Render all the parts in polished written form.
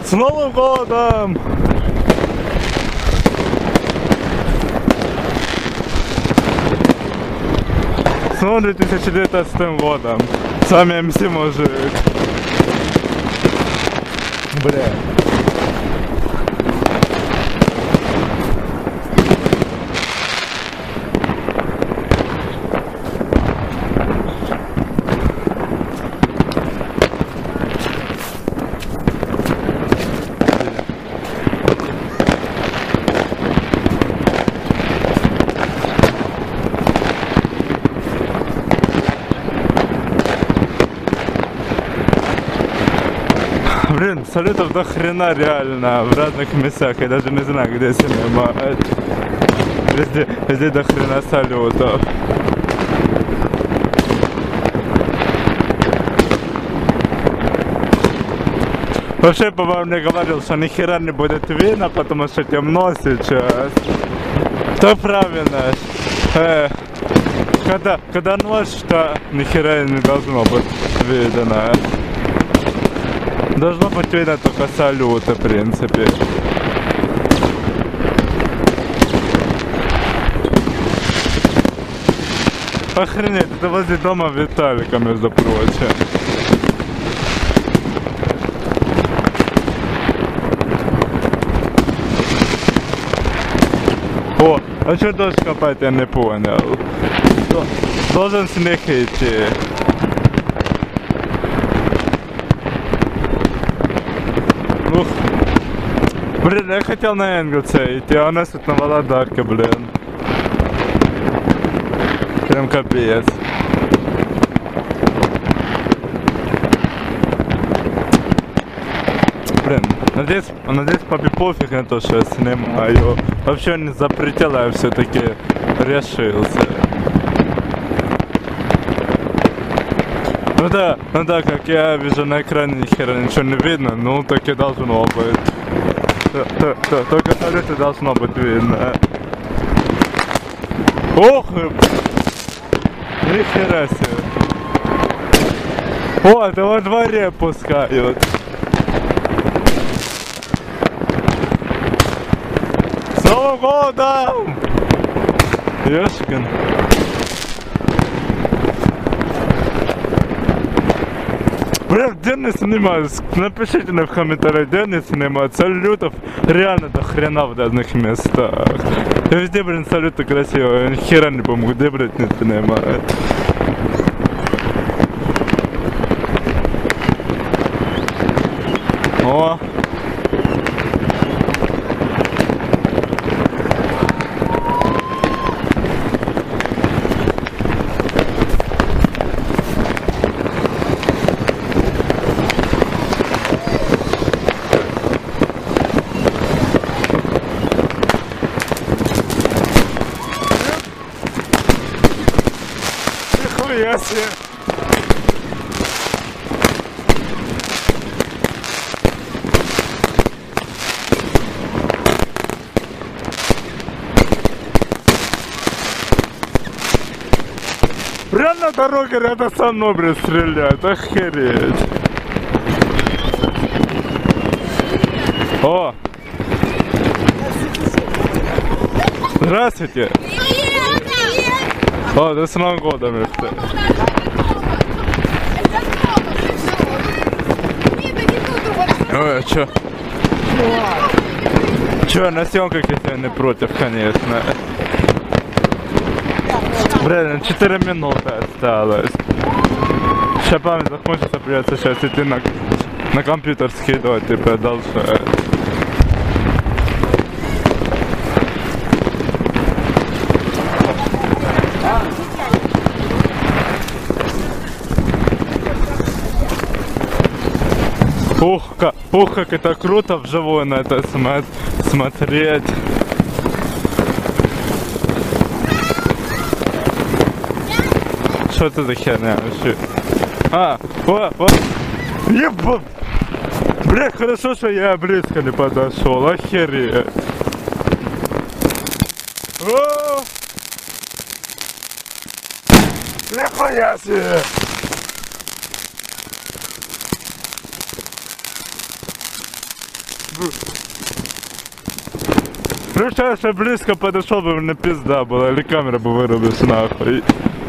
С Новым годом! С новым 2019 годом! С вами МС Мужик. Бля. Блин, салютов до хрена реально в разных местах, я даже не знаю, где снимать. Везде до хрена салютов. Вообще, по-моему, мне говорил, что ни хера не будет видно, потому что темно сейчас. То правильно. Когда ночь, то ни хера не должно быть видно. Должно быть видно только салюты, в принципе. Охренеть, это возле дома Виталика, между прочим. О, а что дождь копать, я не понял. Должен снег идти. Ух. Блин, я хотел на Энгельса идти, а у нас тут на Володарке, блин. Прям капец. Блин, надеюсь, папе пофиг на то, что я снимаю. Вообще не запретил, а я все-таки решился. Ну да, как я вижу на экране, ни хера ничего не видно, ну так и должно быть. Только салюты должно быть видно. Ох! Ни хера себе. О, это во дворе пускают. С Новым годом! Ёшкин. Блин, где не снимаюсь? Напишите мне в комментариях, где не снимают. Салютов реально до хрена в разных местах. И везде, блин, салюты красивые. Ни хера не помню, где, блядь, не снимают. О! Нихуя себе! Прям на дороге рядом со мной, блин, стреляют, охереть. О! Здравствуйте! О, да с Новым годом, это. Ой, а чё? Чё, на съемках, если я не против, конечно. Блин, 4 минуты осталось. Сейчас память закончится, придется сейчас идти на компьютер скидывать и продолжать. Ух, как это круто вживую на это смотреть. Что это за херня вообще? Вот. Ебать! Бля, хорошо, что я близко не подошел, охереть. О! Нихуя себе! Представляешь, я близко подошел бы, мне пизда была, или камера бы вырубилась нахуй.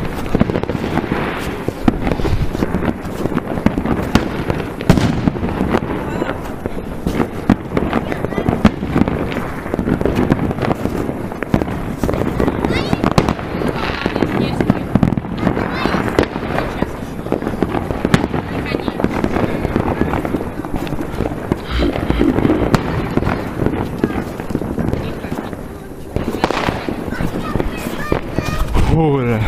Ура!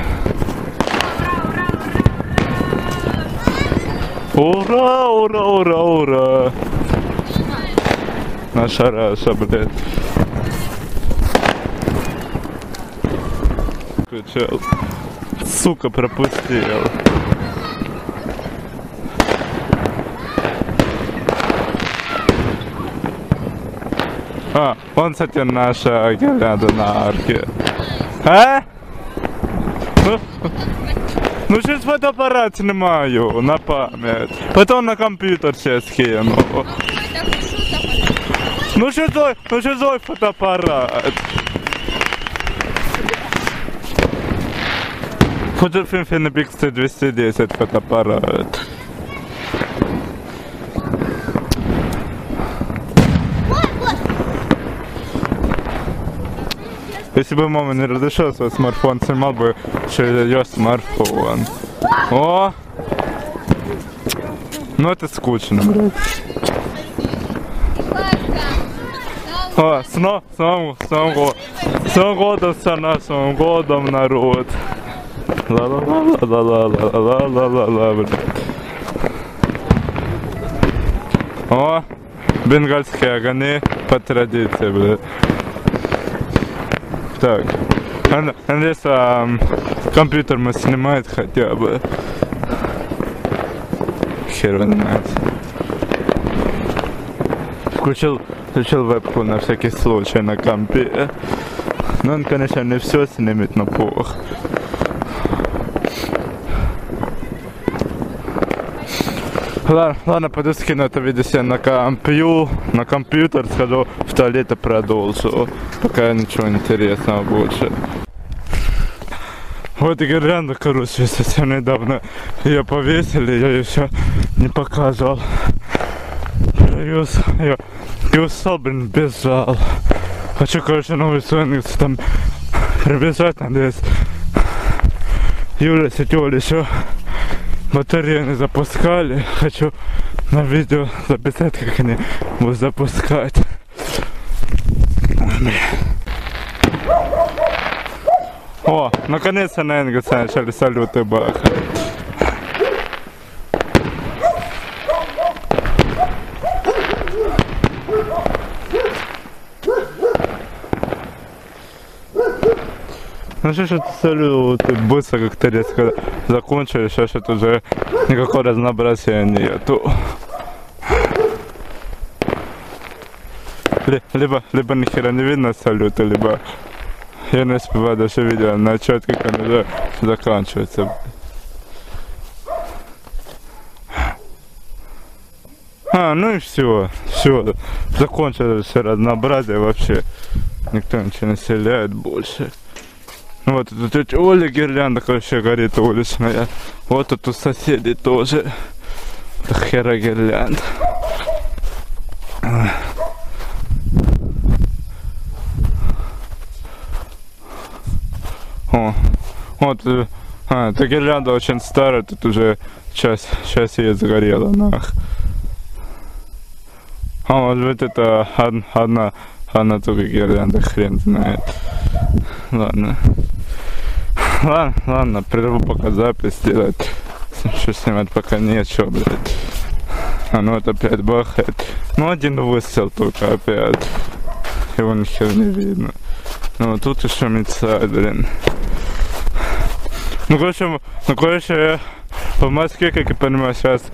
Ура, ура, ура, ура! Наша Раша, блядь. Включал. Сука, пропустил. А, вон, кстати, наша гирлянда на арке. А? Ну сейчас фотоаппарат снимаю на память. Потом на компьютер сейчас скину. Ну что фотоаппарат? Фотофильм Финопикс 210 фотоаппарат. Если бы мама не разрешила свой смартфон, снимал бы через ее смартфон. О! Ну это скучно, блядь. О, с Новым годом, страна, с Новым годом, народ. Ла-ла-ла-ла-ла-ла-ла-ла-ла-ла, блядь. О! Бенгальские огни по традиции, блядь. Так, надеюсь, компьютер мы снимает хотя бы. Хер знает. Включил вебку на всякий случай на компе. Но он, конечно, не все снимет, но пох. Ладно, пойду скину это видео себе на компьютер, схожу в туалет и продолжу, пока ничего интересного больше. Вот и гирлянда, короче, совсем недавно ее повесили, я ее еще не показывал. Я устал, блин, бежал. Хочу, короче, новый свингс там прибежать, надеюсь. Юля с Тёлей еще батарею не запускали. Хочу на видео записать, как они будут запускать. О, наконец-то на Энгельсе начали салюты бахать. Ну что ж это салюты быстро как-то резко закончили, сейчас что-то уже никакого разнообразия нету. Либо нихера не видно салюты, либо я не успеваю даже видео начать, как он уже заканчивается. Ну и все, закончилось все разнообразие вообще, никто ничего не стреляет больше. Ну вот тут тетя Оля гирлянда, короче, горит уличная. Вот тут у соседей тоже. Да хера гирлянда. О, вот, эта гирлянда очень старая, тут уже часть ее сгорела, нах. А может быть это одна только гирлянда, хрен знает. Ладно, прерву пока запись делать. Что снимать пока нечего, блядь. Ну вот опять бахает. Ну один выстрел только опять. Его нихера не видно. Ну тут еще мецает, блин. Ну короче, в Москве, как я понимаю, сейчас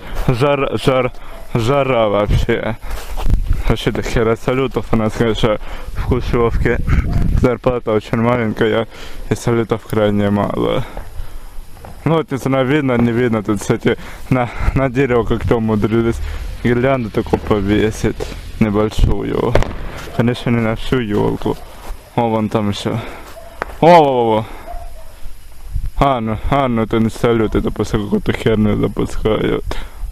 жара вообще. Вообще до хера салютов у нас, конечно, в Кущевке. Зарплата очень маленькая, и салютов крайне мало. Ну вот, не знаю, видно, не видно, тут, кстати, на дерево как-то умудрились гирлянду такую повесить, небольшую. Конечно, не на всю елку. О, вон там еще. О. А, ну это не салют, это просто какую-то херню запускают.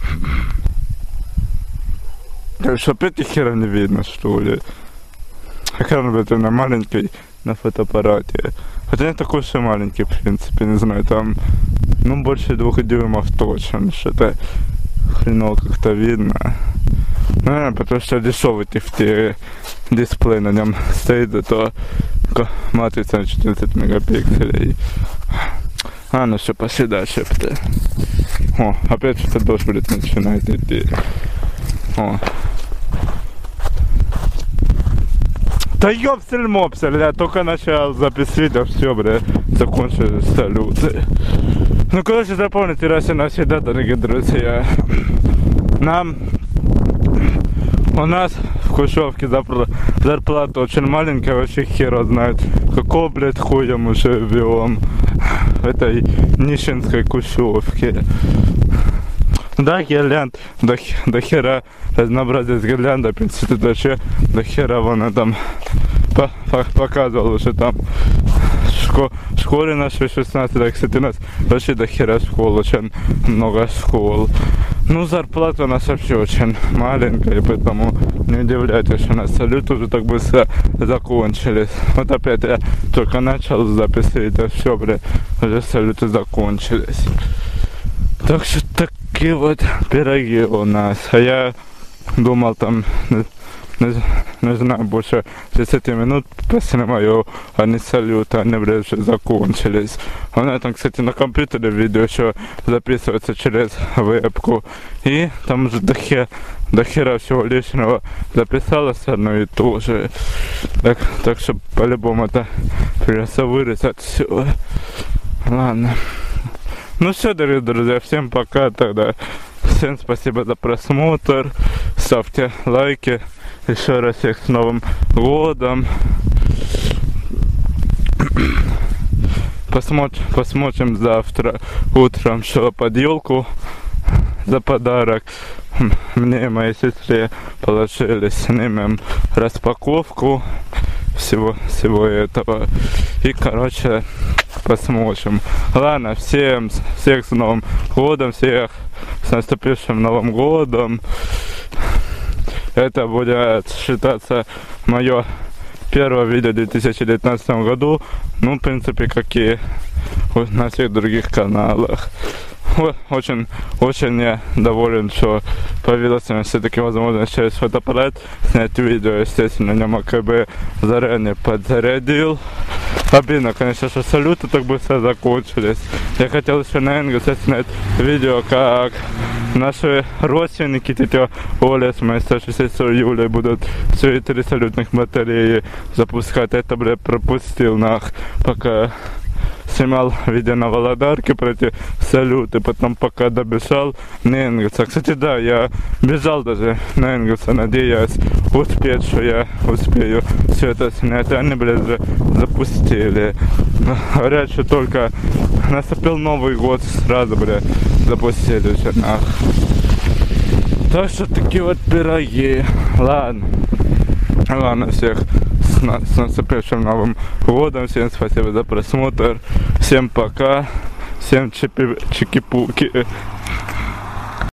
Так что опять хера не видно, что ли? Экран, блядь, на маленький на фотоаппарате. Хотя не такой уж и маленький, в принципе, не знаю, там, ну, больше 2 дюймов точно, что-то хреново как-то видно. Наверное, потому что дешевый дисплей на нем стоит, зато матрица на 14 мегапикселей. А, ну все, пошли дальше. О, опять что-то дождь, блядь, начинает идти. О. Да ёпсель-мопсель, я только начал запись видео, все, бля, закончились салюты. Ну, короче, запомните раз и навсегда, дорогие друзья. У нас в Кушевке зарплата очень маленькая, вообще хера знает, какого, блядь, хуя мы живем в этой нищенской Кушевке. Да, гирлянд, до хера разнообразие с гирлянда, в принципе, вообще до хера вон там показывал, что там в школе нашей 16, да, кстати, у нас вообще до хера школ, очень много школ. Ну, зарплата у нас вообще очень маленькая, поэтому не удивляйтесь, что у нас салют уже так быстро закончились. Вот опять я только начал записывать, а все, бля, уже салюты закончились. Так что такие вот пироги у нас. А я думал там, не знаю, больше 10 минут поснимаю, а не салюты, они, блядь, уже закончились. У меня там, кстати, на компьютере видео еще записывается через вебку. И там уже до хера всего лишнего записалось одно и то же. Так что по-любому это придется вырезать все. Ладно. Ну все, дорогие друзья, всем пока тогда. Всем спасибо за просмотр. Ставьте лайки. Еще раз всех с Новым годом. Посмотрим завтра утром, что под елку за подарок мне и моей сестре положили. Снимем распаковку всего этого. И, короче, посмотрим. Ладно, всех с Новым годом, всех с наступившим Новым годом. Это будет считаться мое первое видео в 2019 году. Ну, в принципе, как и на всех других каналах. Очень я доволен, что появилась у меня все-таки возможность через фотоаппарат снять видео. Естественно, на нем АКБ заранее подзарядил. Обидно, конечно, что салюты так быстро закончились. Я хотел еще на Энгельсе снять видео, как наши родственники, тетя Оля с моей старшей сестрой Юлей будут свои 3 салютных батареи запускать. Это, блядь, пропустил пока снимал видео на Володарке про эти салюты, потом пока добежал на Энгельса. Кстати, да, я бежал даже на Энгельса, надеясь успеть, что я успею все это снять. Они, блядь, же запустили. Говорят, что только наступил Новый год, сразу, блядь, запустили уже Так что такие вот пироги. Ладно, всех с наступившим Новым годом. Всем спасибо за просмотр. Всем пока. Всем чики-пуки.